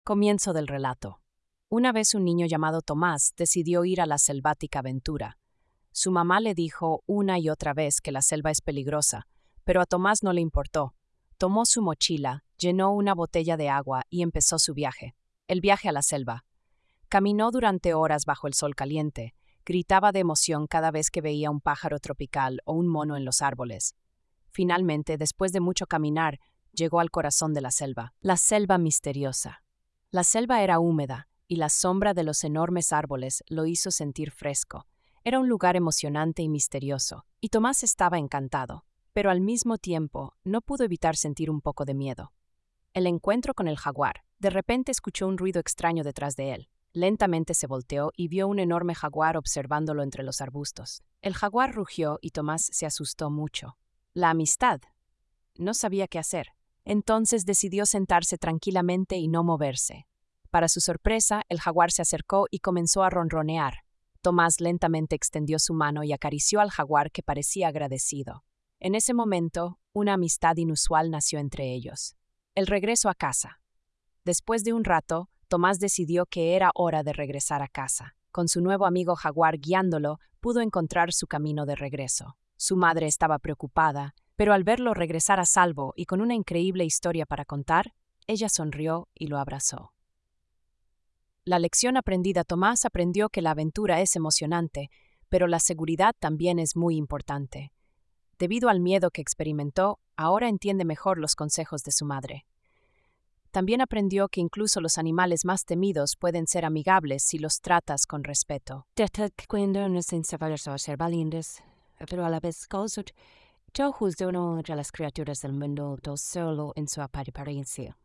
Comienzo del relato. Una vez un niño llamado Tomás decidió ir a la selvática aventura. Su mamá le dijo una y otra vez que la selva es peligrosa, pero a Tomás no le importó. Tomó su mochila, llenó una botella de agua y empezó su viaje. El viaje a la selva. Caminó durante horas bajo el sol caliente. Gritaba de emoción cada vez que veía un pájaro tropical o un mono en los árboles. Finalmente, después de mucho caminar, llegó al corazón de la selva misteriosa. La selva era húmeda, y la sombra de los enormes árboles lo hizo sentir fresco. Era un lugar emocionante y misterioso, y Tomás estaba encantado, pero al mismo tiempo no pudo evitar sentir un poco de miedo. El encuentro con el jaguar. De repente escuchó un ruido extraño detrás de él. Lentamente se volteó y vio un enorme jaguar observándolo entre los arbustos. El jaguar rugió y Tomás se asustó mucho. La amistad. No sabía qué hacer. Entonces decidió sentarse tranquilamente y no moverse. Para su sorpresa, el jaguar se acercó y comenzó a ronronear. Tomás lentamente extendió su mano y acarició al jaguar, que parecía agradecido. En ese momento, una amistad inusual nació entre ellos. El regreso a casa. Después de un rato, Tomás decidió que era hora de regresar a casa. Con su nuevo amigo jaguar guiándolo, pudo encontrar su camino de regreso. Su madre estaba preocupada, pero al verlo regresar a salvo y con una increíble historia para contar, ella sonrió y lo abrazó. La lección aprendida. Tomás aprendió que la aventura es emocionante, pero la seguridad también es muy importante. Debido al miedo que experimentó, ahora entiende mejor los consejos de su madre. También aprendió que incluso los animales más temidos pueden ser amigables si los tratas con respeto. Cuando sin saber ser valientes, pero a la vez causos, yo juzgo una de las criaturas del mundo solo en su apariencia.